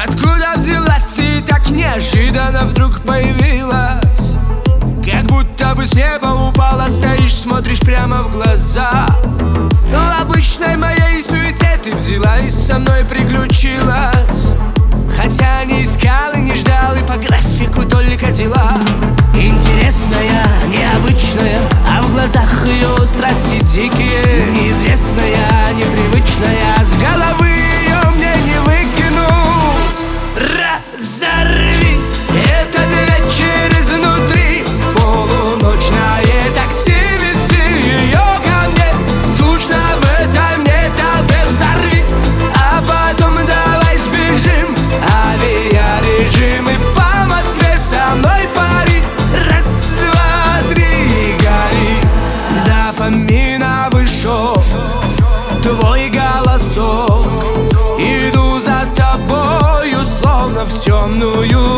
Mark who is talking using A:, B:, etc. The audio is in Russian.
A: Откуда взялась ты так неожиданно вдруг появилась? Как будто бы с неба упала, стоишь, смотришь прямо в глаза. В обычной моей суете ты взяла и со мной приключилась. Хотя не искал и не ждал, и по графику только дела. Интересная, необычная, а в глазах ее страсти дикие. Неизвестная, непривычная, с головы ее мне не выкинуть. Разорви этот вечер изнутри. Полуночное такси, вези ее ко мне. Скучно в этом не толпе, взорви. А потом давай сбежим, авиарежим, и по Москве со мной пари. Раз, два, три, гори. Дофаминовый шок, твой голосок. Иду за тобою, словно в темную